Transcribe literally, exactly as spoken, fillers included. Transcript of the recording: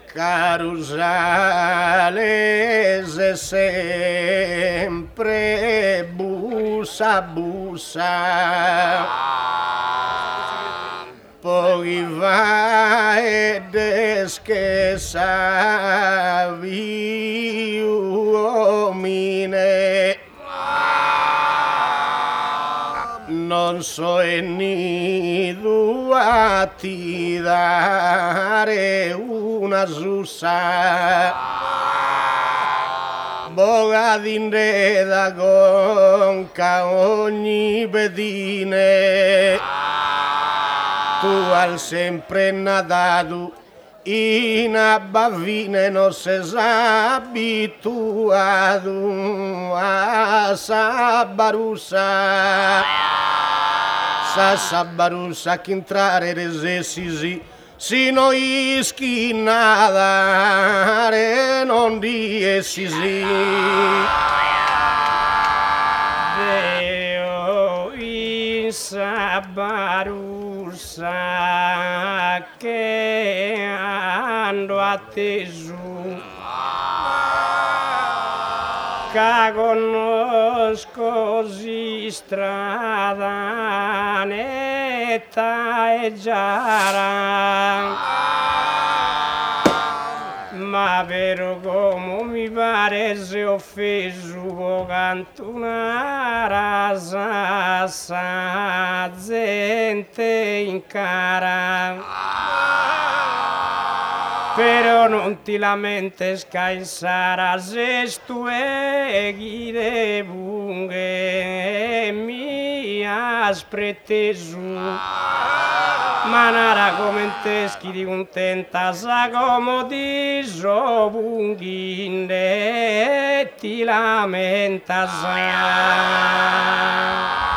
Carusale se sempre bussa bussa, poi va ed eschessa uomine, non so e nido a ti dare una sussa, boga d'indeda conca ogni pedine, tu al sempre nadato in abbavine non sei abituato a sabbarussa, sa sabbarussa che entrare resessi sì, si noi schinare non riessi sì. Deo in sabbarussa che ando atteso, che conosco si strada netta e giara, ma vero come mi pare se offeso canto una rasa sa gente in cara. Però non ti lamentes che sarà se tu e ghide bunghe mi aspretesu, ma nara come teschi di contenta sa come di so bunghinde ti lamenta sa.